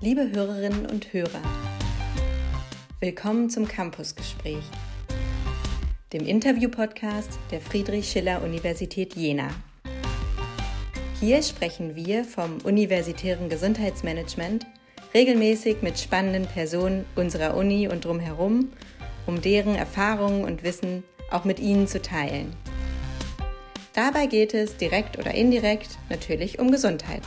Liebe Hörerinnen und Hörer, willkommen zum Campusgespräch, dem Interview-Podcast der Friedrich-Schiller-Universität Jena. Hier sprechen wir vom universitären Gesundheitsmanagement regelmäßig mit spannenden Personen unserer Uni und drumherum, um deren Erfahrungen und Wissen auch mit Ihnen zu teilen. Dabei geht es direkt oder indirekt natürlich um Gesundheit.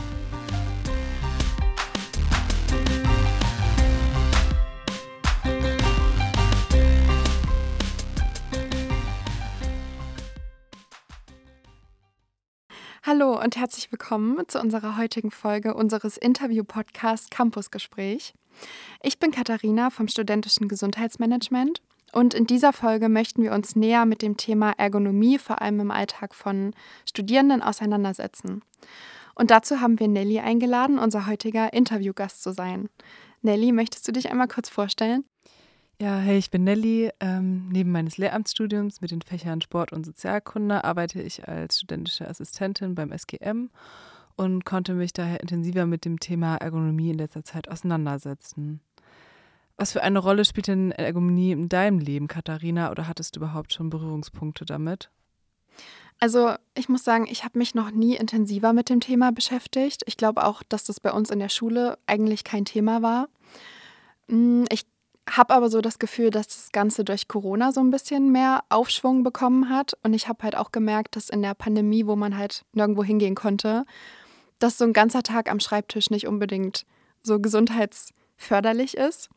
Hallo und herzlich willkommen zu unserer heutigen Folge unseres Interview-Podcasts Campusgespräch. Ich bin Katharina vom studentischen Gesundheitsmanagement und in dieser Folge möchten wir uns näher mit dem Thema Ergonomie, vor allem im Alltag von Studierenden, auseinandersetzen. Und dazu haben wir Nelly eingeladen, unser heutiger Interviewgast zu sein. Nelly, möchtest du dich einmal kurz vorstellen? Ja, hey, ich bin Nelly. Neben meines Lehramtsstudiums mit den Fächern Sport und Sozialkunde arbeite ich als studentische Assistentin beim SGM und konnte mich daher intensiver mit dem Thema Ergonomie in letzter Zeit auseinandersetzen. Was für eine Rolle spielt denn Ergonomie in deinem Leben, Katharina, oder hattest du überhaupt schon Berührungspunkte damit? Also ich muss sagen, ich habe mich noch nie intensiver mit dem Thema beschäftigt. Ich glaube auch, dass das bei uns in der Schule eigentlich kein Thema war. Ich habe aber so das Gefühl, dass das Ganze durch Corona so ein bisschen mehr Aufschwung bekommen hat. Und ich habe halt auch gemerkt, dass in der Pandemie, wo man halt nirgendwo hingehen konnte, dass so ein ganzer Tag am Schreibtisch nicht unbedingt so gesundheitsförderlich ist.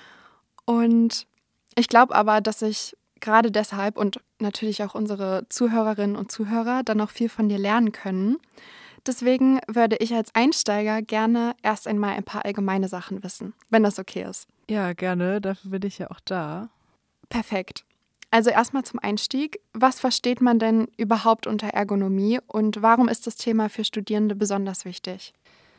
Und ich glaube aber, dass ich gerade deshalb und natürlich auch unsere Zuhörerinnen und Zuhörer dann noch viel von dir lernen können. Deswegen würde ich als Einsteiger gerne erst einmal ein paar allgemeine Sachen wissen, wenn das okay ist. Ja, gerne. Dafür bin ich ja auch da. Perfekt. Also erstmal zum Einstieg. Was versteht man denn überhaupt unter Ergonomie und warum ist das Thema für Studierende besonders wichtig?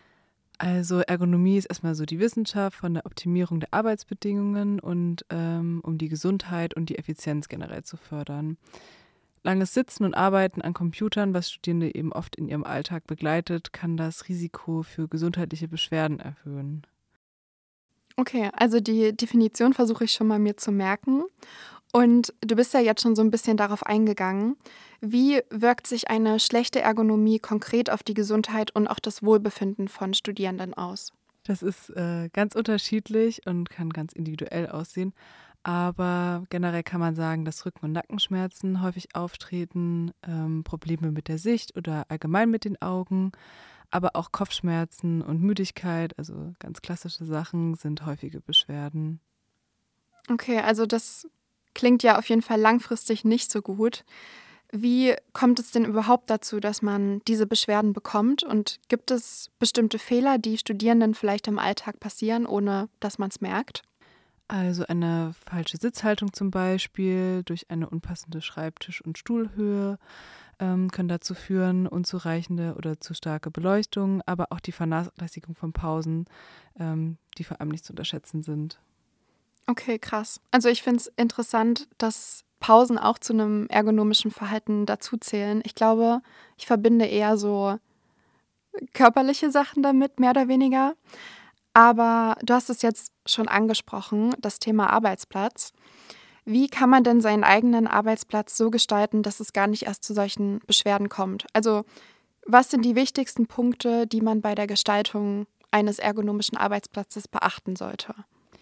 Also Ergonomie ist erstmal so die Wissenschaft von der Optimierung der Arbeitsbedingungen und um die Gesundheit und die Effizienz generell zu fördern. Langes Sitzen und Arbeiten an Computern, was Studierende eben oft in ihrem Alltag begleitet, kann das Risiko für gesundheitliche Beschwerden erhöhen. Okay, also die Definition versuche ich schon mal mir zu merken. Und du bist ja jetzt schon so ein bisschen darauf eingegangen. Wie wirkt sich eine schlechte Ergonomie konkret auf die Gesundheit und auch das Wohlbefinden von Studierenden aus? Das ist ganz unterschiedlich und kann ganz individuell aussehen. Aber generell kann man sagen, dass Rücken- und Nackenschmerzen häufig auftreten, Probleme mit der Sicht oder allgemein mit den Augen, aber auch Kopfschmerzen und Müdigkeit, also ganz klassische Sachen, sind häufige Beschwerden. Okay, also das klingt ja auf jeden Fall langfristig nicht so gut. Wie kommt es denn überhaupt dazu, dass man diese Beschwerden bekommt? Und gibt es bestimmte Fehler, die Studierenden vielleicht im Alltag passieren, ohne dass man es merkt? Also eine falsche Sitzhaltung zum Beispiel durch eine unpassende Schreibtisch- und Stuhlhöhe können dazu führen, unzureichende oder zu starke Beleuchtung, aber auch die Vernachlässigung von Pausen, die vor allem nicht zu unterschätzen sind. Okay, krass. Also ich finde es interessant, dass Pausen auch zu einem ergonomischen Verhalten dazuzählen. Ich glaube, ich verbinde eher so körperliche Sachen damit, mehr oder weniger. Aber du hast es jetzt schon angesprochen, das Thema Arbeitsplatz. Wie kann man denn seinen eigenen Arbeitsplatz so gestalten, dass es gar nicht erst zu solchen Beschwerden kommt? Also, was sind die wichtigsten Punkte, die man bei der Gestaltung eines ergonomischen Arbeitsplatzes beachten sollte?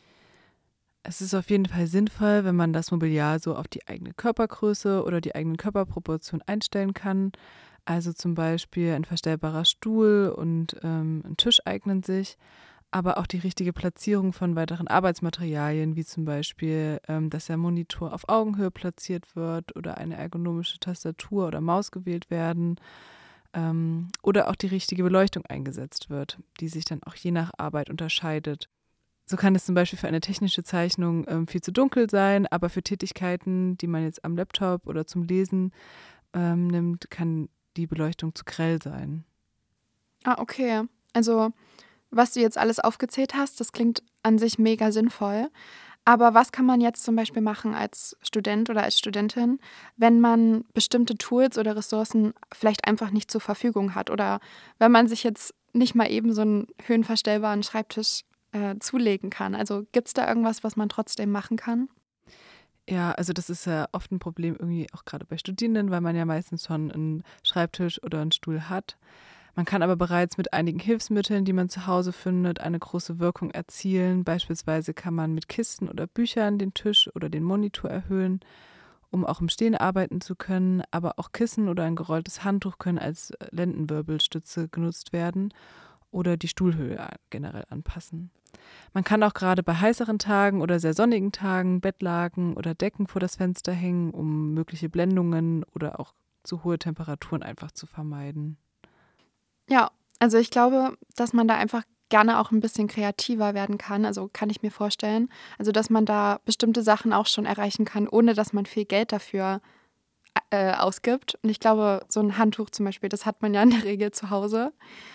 Es ist auf jeden Fall sinnvoll, wenn man das Mobiliar so auf die eigene Körpergröße oder die eigenen Körperproportionen einstellen kann. Also zum Beispiel ein verstellbarer Stuhl und ein Tisch eignen sich, aber auch die richtige Platzierung von weiteren Arbeitsmaterialien, wie zum Beispiel, dass der Monitor auf Augenhöhe platziert wird oder eine ergonomische Tastatur oder Maus gewählt werden, oder auch die richtige Beleuchtung eingesetzt wird, die sich dann auch je nach Arbeit unterscheidet. So kann es zum Beispiel für eine technische Zeichnung viel zu dunkel sein, aber für Tätigkeiten, die man jetzt am Laptop oder zum Lesen nimmt, kann die Beleuchtung zu grell sein. Ah, okay. Also, was du jetzt alles aufgezählt hast, das klingt an sich mega sinnvoll. Aber was kann man jetzt zum Beispiel machen als Student oder als Studentin, wenn man bestimmte Tools oder Ressourcen vielleicht einfach nicht zur Verfügung hat? Oder wenn man sich jetzt nicht mal eben so einen höhenverstellbaren Schreibtisch zulegen kann? Also gibt es da irgendwas, was man trotzdem machen kann? Ja, also das ist ja oft ein Problem irgendwie auch gerade bei Studierenden, weil man ja meistens schon einen Schreibtisch oder einen Stuhl hat. Man kann aber bereits mit einigen Hilfsmitteln, die man zu Hause findet, eine große Wirkung erzielen. Beispielsweise kann man mit Kisten oder Büchern den Tisch oder den Monitor erhöhen, um auch im Stehen arbeiten zu können. Aber auch Kissen oder ein gerolltes Handtuch können als Lendenwirbelstütze genutzt werden oder die Stuhlhöhe generell anpassen. Man kann auch gerade bei heißeren Tagen oder sehr sonnigen Tagen Bettlaken oder Decken vor das Fenster hängen, um mögliche Blendungen oder auch zu hohe Temperaturen einfach zu vermeiden. Ja, also ich glaube, dass man da einfach gerne auch ein bisschen kreativer werden kann. Also kann ich mir vorstellen. Also dass man da bestimmte Sachen auch schon erreichen kann, ohne dass man viel Geld dafür ausgibt. Und ich glaube, so ein Handtuch zum Beispiel, das hat man ja in der Regel zu Hause.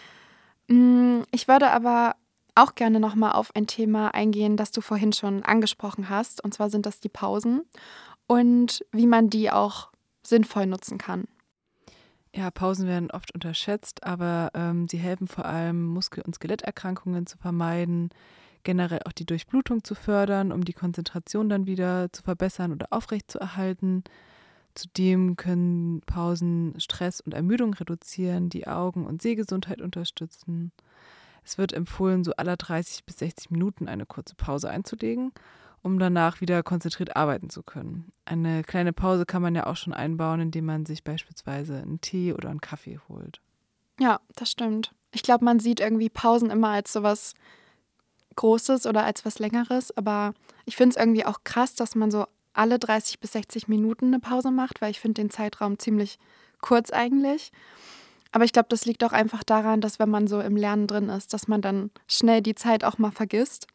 Ich würde aber auch gerne nochmal auf ein Thema eingehen, das du vorhin schon angesprochen hast. Und zwar sind das die Pausen und wie man die auch sinnvoll nutzen kann. Ja, Pausen werden oft unterschätzt, aber sie helfen vor allem, Muskel- und Skeletterkrankungen zu vermeiden, generell auch die Durchblutung zu fördern, um die Konzentration dann wieder zu verbessern oder aufrechtzuerhalten. Zudem können Pausen Stress und Ermüdung reduzieren, die Augen- und Sehgesundheit unterstützen. Es wird empfohlen, so alle 30 bis 60 Minuten eine kurze Pause einzulegen, um danach wieder konzentriert arbeiten zu können. Eine kleine Pause kann man ja auch schon einbauen, indem man sich beispielsweise einen Tee oder einen Kaffee holt. Ja, das stimmt. Ich glaube, man sieht irgendwie Pausen immer als sowas Großes oder als was Längeres, aber ich finde es irgendwie auch krass, dass man so alle 30 bis 60 Minuten eine Pause macht, weil ich finde den Zeitraum ziemlich kurz eigentlich. Aber ich glaube, das liegt auch einfach daran, dass wenn man so im Lernen drin ist, dass man dann schnell die Zeit auch mal vergisst.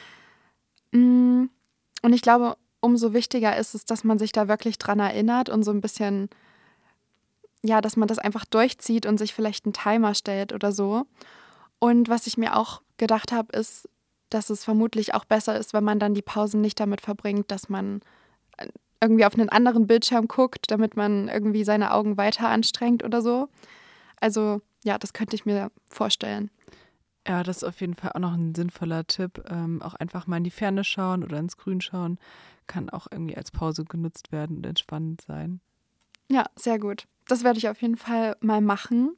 Mm, Und ich glaube, umso wichtiger ist es, dass man sich da wirklich dran erinnert und so ein bisschen, ja, dass man das einfach durchzieht und sich vielleicht einen Timer stellt oder so. Und was ich mir auch gedacht habe, ist, dass es vermutlich auch besser ist, wenn man dann die Pausen nicht damit verbringt, dass man irgendwie auf einen anderen Bildschirm guckt, damit man irgendwie seine Augen weiter anstrengt oder so. Also ja, das könnte ich mir vorstellen. Ja, das ist auf jeden Fall auch noch ein sinnvoller Tipp. Auch einfach mal in die Ferne schauen oder ins Grün schauen, kann auch irgendwie als Pause genutzt werden und entspannend sein. Ja, sehr gut. Das werde ich auf jeden Fall mal machen.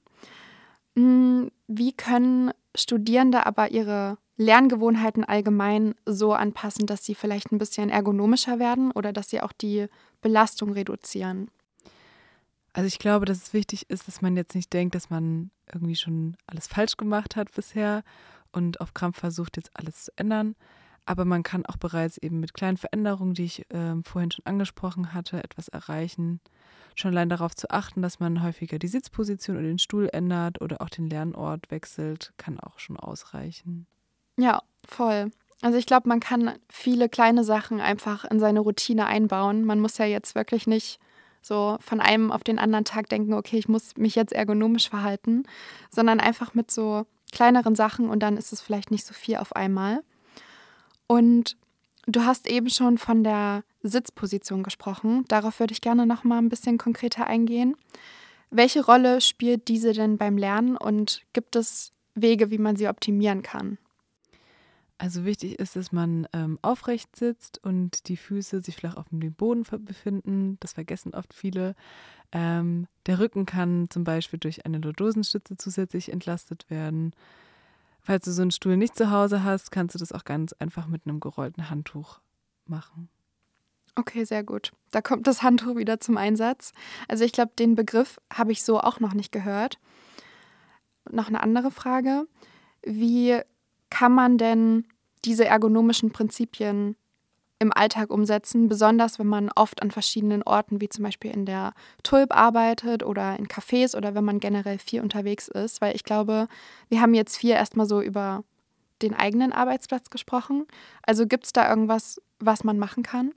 Wie können Studierende aber ihre Lerngewohnheiten allgemein so anpassen, dass sie vielleicht ein bisschen ergonomischer werden oder dass sie auch die Belastung reduzieren? Also ich glaube, dass es wichtig ist, dass man jetzt nicht denkt, dass man irgendwie schon alles falsch gemacht hat bisher und auf Krampf versucht, jetzt alles zu ändern. Aber man kann auch bereits eben mit kleinen Veränderungen, die ich vorhin schon angesprochen hatte, etwas erreichen. Schon allein darauf zu achten, dass man häufiger die Sitzposition oder den Stuhl ändert oder auch den Lernort wechselt, kann auch schon ausreichen. Ja, voll. Also ich glaube, man kann viele kleine Sachen einfach in seine Routine einbauen. Man muss ja jetzt wirklich nicht so von einem auf den anderen Tag denken, okay, ich muss mich jetzt ergonomisch verhalten, sondern einfach mit so kleineren Sachen und dann ist es vielleicht nicht so viel auf einmal. Und du hast eben schon von der Sitzposition gesprochen. Darauf würde ich gerne noch mal ein bisschen konkreter eingehen. Welche Rolle spielt diese denn beim Lernen und gibt es Wege, wie man sie optimieren kann? Also wichtig ist, dass man aufrecht sitzt und die Füße sich flach auf dem Boden befinden. Das vergessen oft viele. Der Rücken kann zum Beispiel durch eine Lordosenstütze zusätzlich entlastet werden. Falls du so einen Stuhl nicht zu Hause hast, kannst du das auch ganz einfach mit einem gerollten Handtuch machen. Okay, sehr gut. Da kommt das Handtuch wieder zum Einsatz. Also ich glaube, den Begriff habe ich so auch noch nicht gehört. Noch eine andere Frage. Wie kann man denn diese ergonomischen Prinzipien im Alltag umsetzen, besonders wenn man oft an verschiedenen Orten, wie zum Beispiel in der Tulp arbeitet oder in Cafés oder wenn man generell viel unterwegs ist? Weil ich glaube, wir haben jetzt viel erstmal so über den eigenen Arbeitsplatz gesprochen. Also gibt es da irgendwas, was man machen kann?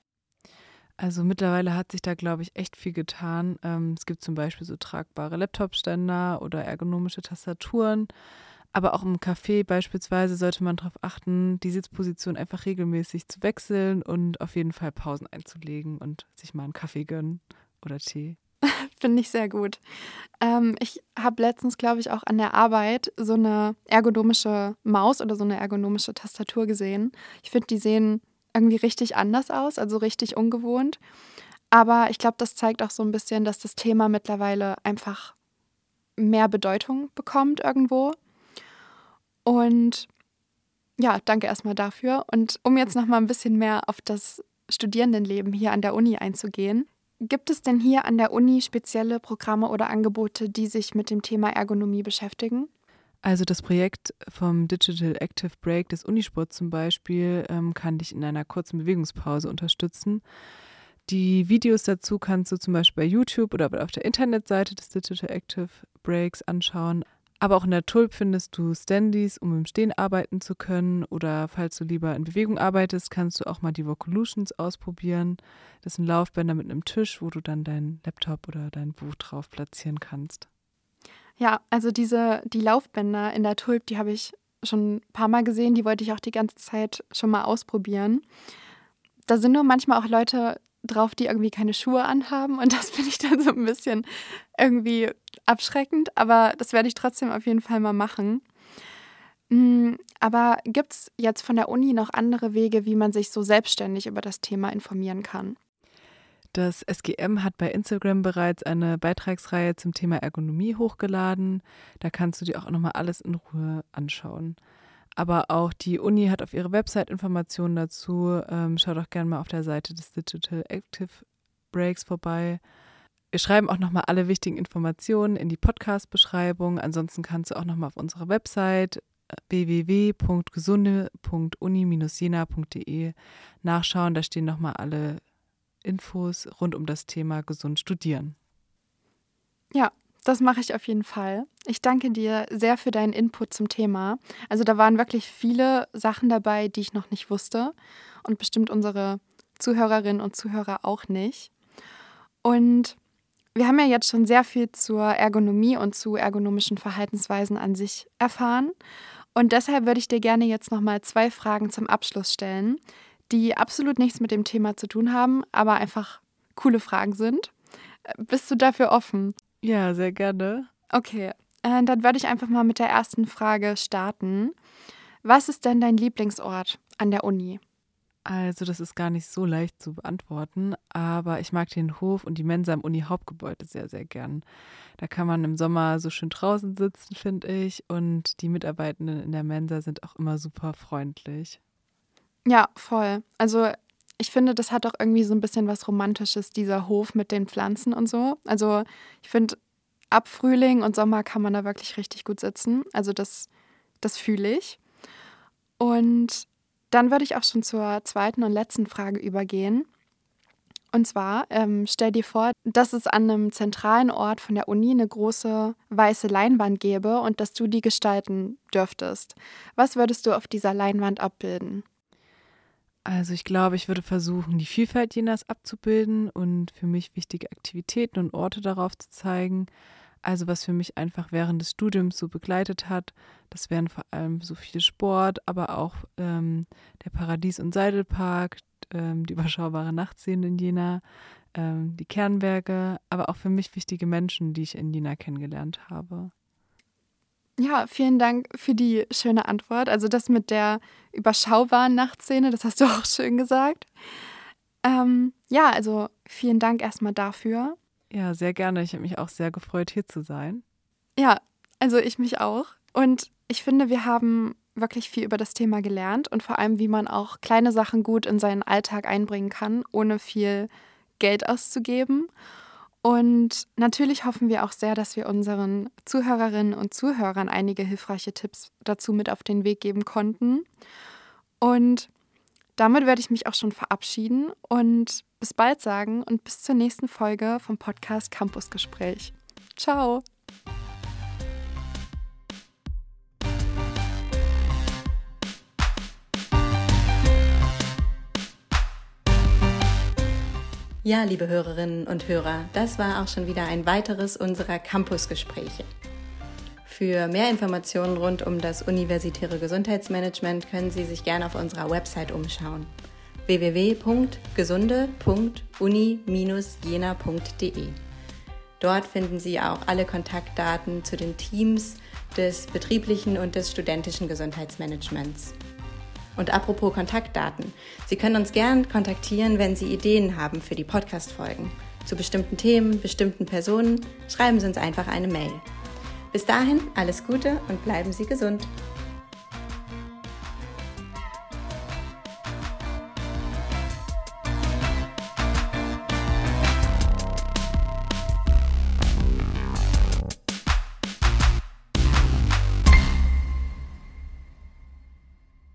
Also mittlerweile hat sich da, glaube ich, echt viel getan. Es gibt zum Beispiel so tragbare Laptop-Ständer oder ergonomische Tastaturen. Aber auch im Café beispielsweise sollte man darauf achten, die Sitzposition einfach regelmäßig zu wechseln und auf jeden Fall Pausen einzulegen und sich mal einen Kaffee gönnen oder Tee. Finde ich sehr gut. Ich habe letztens, glaube ich, auch an der Arbeit so eine ergonomische Maus oder so eine ergonomische Tastatur gesehen. Ich finde, die sehen irgendwie richtig anders aus, also richtig ungewohnt. Aber ich glaube, das zeigt auch so ein bisschen, dass das Thema mittlerweile einfach mehr Bedeutung bekommt irgendwo. Und ja, danke erstmal dafür. Und um jetzt noch mal ein bisschen mehr auf das Studierendenleben hier an der Uni einzugehen, gibt es denn hier an der Uni spezielle Programme oder Angebote, die sich mit dem Thema Ergonomie beschäftigen? Also das Projekt vom Digital Active Break des Unisports zum Beispiel kann dich in einer kurzen Bewegungspause unterstützen. Die Videos dazu kannst du zum Beispiel bei YouTube oder auf der Internetseite des Digital Active Breaks anschauen. Aber auch in der Tulp findest du Standys, um im Stehen arbeiten zu können. Oder falls du lieber in Bewegung arbeitest, kannst du auch mal die Vocolutions ausprobieren. Das sind Laufbänder mit einem Tisch, wo du dann deinen Laptop oder dein Buch drauf platzieren kannst. Ja, also die Laufbänder in der Tulp, die habe ich schon ein paar Mal gesehen. Die wollte ich auch die ganze Zeit schon mal ausprobieren. Da sind nur manchmal auch Leute drauf, die irgendwie keine Schuhe anhaben. Und das finde ich dann so ein bisschen irgendwie abschreckend. Aber das werde ich trotzdem auf jeden Fall mal machen. Aber gibt es jetzt von der Uni noch andere Wege, wie man sich so selbstständig über das Thema informieren kann? Das SGM hat bei Instagram bereits eine Beitragsreihe zum Thema Ergonomie hochgeladen. Da kannst du dir auch nochmal alles in Ruhe anschauen. Aber auch die Uni hat auf ihrer Website Informationen dazu. Schau doch gerne mal auf der Seite des Digital Active Breaks vorbei. Wir schreiben auch nochmal alle wichtigen Informationen in die Podcast-Beschreibung. Ansonsten kannst du auch nochmal auf unserer Website www.gesunde.uni-jena.de nachschauen. Da stehen nochmal alle Infos rund um das Thema gesund studieren. Ja, das mache ich auf jeden Fall. Ich danke dir sehr für deinen Input zum Thema. Also da waren wirklich viele Sachen dabei, die ich noch nicht wusste und bestimmt unsere Zuhörerinnen und Zuhörer auch nicht. Und wir haben ja jetzt schon sehr viel zur Ergonomie und zu ergonomischen Verhaltensweisen an sich erfahren. Und deshalb würde ich dir gerne jetzt nochmal 2 Fragen zum Abschluss stellen, die absolut nichts mit dem Thema zu tun haben, aber einfach coole Fragen sind. Bist du dafür offen? Ja, sehr gerne. Okay, dann würde ich einfach mal mit der ersten Frage starten. Was ist denn dein Lieblingsort an der Uni? Also das ist gar nicht so leicht zu beantworten, aber ich mag den Hof und die Mensa im Uni-Hauptgebäude sehr, sehr gern. Da kann man im Sommer so schön draußen sitzen, finde ich, und die Mitarbeitenden in der Mensa sind auch immer super freundlich. Ja, voll. Also ich finde, das hat auch irgendwie so ein bisschen was Romantisches, dieser Hof mit den Pflanzen und so. Also ich finde, ab Frühling und Sommer kann man da wirklich richtig gut sitzen. Also das fühle ich. Und dann würde ich auch schon zur zweiten und letzten Frage übergehen. Und zwar, stell dir vor, dass es an einem zentralen Ort von der Uni eine große weiße Leinwand gäbe und dass du die gestalten dürftest. Was würdest du auf dieser Leinwand abbilden? Also ich glaube, ich würde versuchen, die Vielfalt Jenas abzubilden und für mich wichtige Aktivitäten und Orte darauf zu zeigen. Also was für mich einfach während des Studiums so begleitet hat, das wären vor allem so viel Sport, aber auch der Paradies- und Seidelpark, die überschaubare Nachtszene in Jena, die Kernberge, aber auch für mich wichtige Menschen, die ich in Jena kennengelernt habe. Ja, vielen Dank für die schöne Antwort. Also das mit der überschaubaren Nachtszene, das hast du auch schön gesagt. Ja, also vielen Dank erstmal dafür. Ja, sehr gerne. Ich habe mich auch sehr gefreut, hier zu sein. Ja, also ich mich auch. Und ich finde, wir haben wirklich viel über das Thema gelernt und vor allem, wie man auch kleine Sachen gut in seinen Alltag einbringen kann, ohne viel Geld auszugeben. Und natürlich hoffen wir auch sehr, dass wir unseren Zuhörerinnen und Zuhörern einige hilfreiche Tipps dazu mit auf den Weg geben konnten. Und damit werde ich mich auch schon verabschieden und bis bald sagen und bis zur nächsten Folge vom Podcast Campusgespräch. Ciao! Ja, liebe Hörerinnen und Hörer, das war auch schon wieder ein weiteres unserer Campusgespräche. Für mehr Informationen rund um das universitäre Gesundheitsmanagement können Sie sich gerne auf unserer Website umschauen: www.gesunde.uni-jena.de. Dort finden Sie auch alle Kontaktdaten zu den Teams des betrieblichen und des studentischen Gesundheitsmanagements. Und apropos Kontaktdaten, Sie können uns gern kontaktieren, wenn Sie Ideen haben für die Podcast-Folgen. Zu bestimmten Themen, bestimmten Personen, schreiben Sie uns einfach eine Mail. Bis dahin, alles Gute und bleiben Sie gesund.